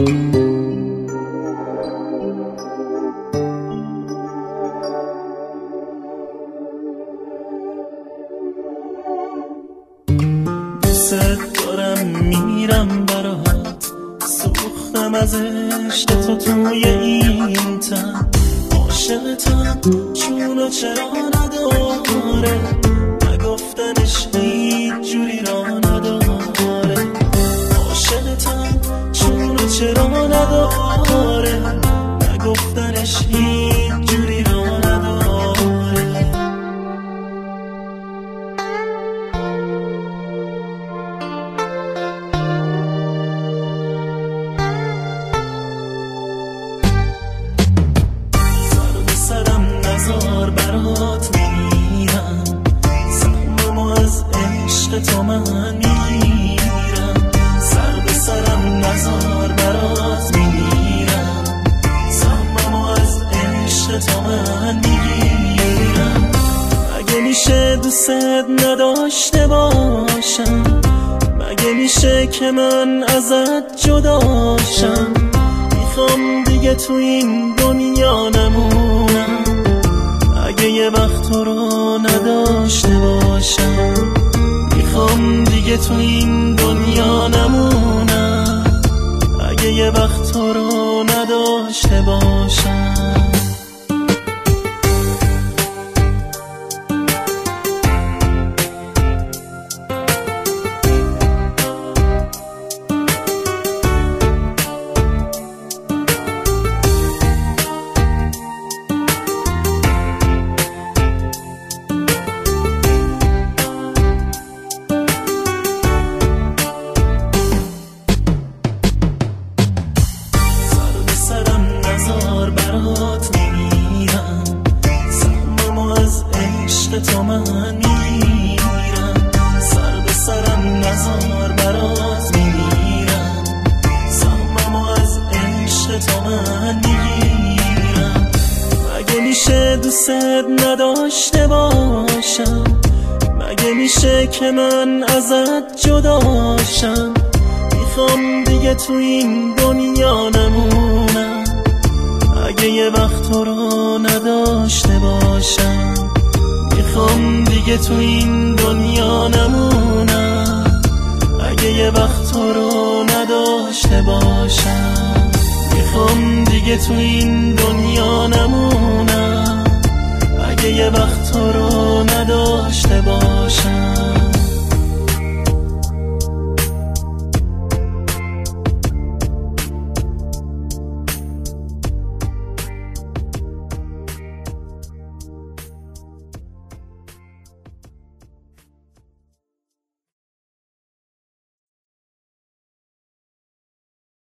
دوست دارم میرم برات، سوختم از عشق تو توی این تن، عاشقتم چونو چرا نداره، نگفتنش هیچ جوری را نداره، عاشقتم چونو چرا نداره، نگفتنش هیچ جوری را نداره. برات میمیرم، سهممو از عشق تو من میگیرم، سر به سرم نزار برات میمیرم، سهممو از عشق تو من میگیرم. مگه میشه دوست نداشته باشم، مگه میشه که من ازت جداشم، میخوام دیگه تو این دنیا نمونم، اگه یه وقت تو رو نداشته باشم، میخوام دیگه تو این دنیا نمونم، اگه یه وقت تو رو نداشته باشم. برات میمیرم، سهممو از عشق تو من میگیرم، سر به سرم نزار برات میمیرم، سهممو از عشق تو من میگیرم. مگه میشه دوست نداشته باشم، مگه میشه که من ازت جداشم، میخوام دیگه تو این دنیا نمونم، اگه یه وقت تو رو نداشته باشم، میخوام دیگه تو این دنیا نمونم، اگه یه وقت تو رو نداشته باشم، میخوام دیگه تو این دنیا نمونم، اگه یه وقت تو رو نداشته باشم.